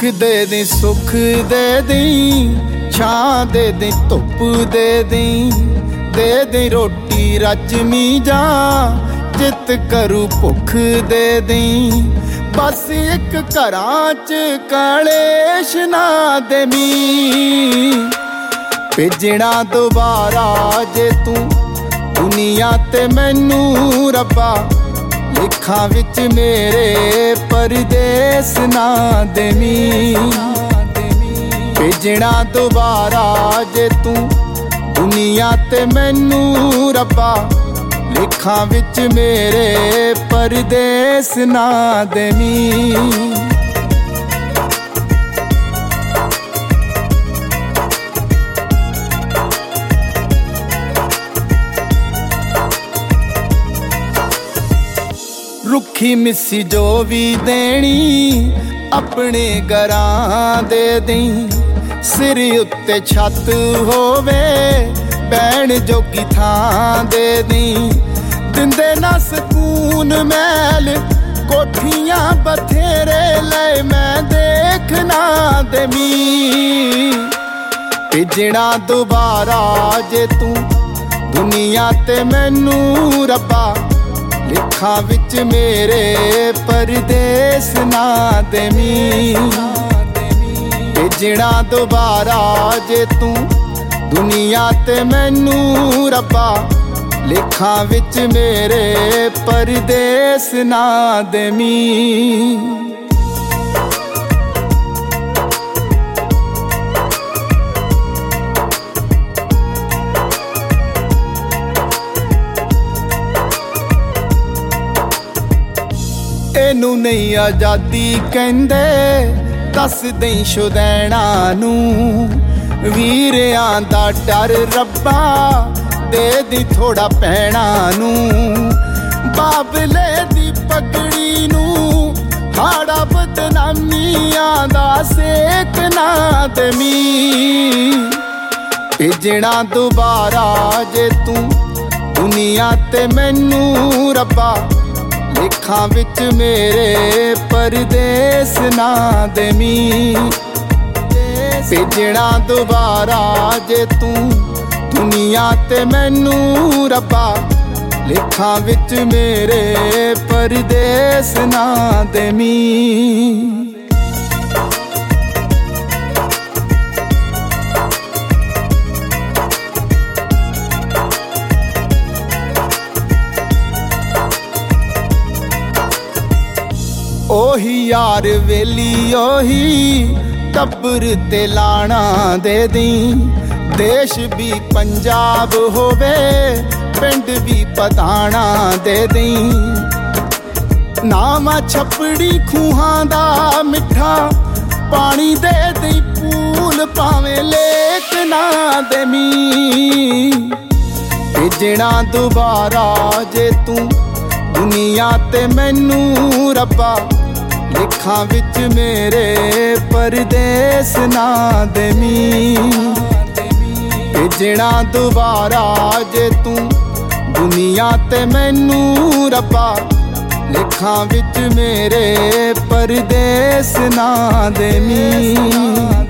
दुख दे दी सुख दे दी, छां दे दी धुप दे दी रोटी रजमी जा जित करू भुख दे दी। बस एक घरां च कलेश ना देमी, भेजना दोबारा जे तू दुनिया ते मैनू रब्बा। लिखां विच मेरे परदेस ना देमी, भेजना दोबारा जे तू दुनिया ते मैनू रब्बा। लिखां विच मेरे परदेस ना देमी। रुखी मिस्सी जो भी देनी अपने घरां दे दी। सिर उत्ते छत होवे बैण जोगी थां दे दी। दिंदे ना सकून महल कोठियां बथेरे ले मैं देखना देमी। भेजना दोबारा जे तू दुनिया ते मैनू रब्बा। लिखां विच मेरे परदेस ना देमी, भेजना दोबारा जे तू दुनिया ते मैनू रब्बा। लिखां विच मेरे परदेस ना देमी। एनू नहीं आजादी कहंदे दस दई शुदैणा नू। वीरियां दा डर रब्बा दे दी थोड़ा पैणा नू। बाबले दी पगड़ी नू हाड़ा बदनामियां दा सेक ना देमी। भेजना दोबारा जे तू दुनिया ते मैनू रब्बा। लिखां विच मेरे परदेस ना देमी, भेजना दोबारा जे तू दुनिया ते मैनू रब्बा। लिखां विच मेरे परदेस ना देमी। ओही यार वेली ओही टब्बर ते लाना दे दी। देश भी पंजाब होवे पिंड भी पताना दे दी। नामा छपड़ी खूहां दा मिठा पानी दे दी। पूल पावे लेक ना देमी, भेजना दोबारा जे तू दुनिया ते मैनू रब्बा। लिखां विच मेरे परदेस ना देमी, भेजना दोबारा जे तू दुनिया ते मैनू रब्बा। लिखां विच मेरे परदेस ना देमी।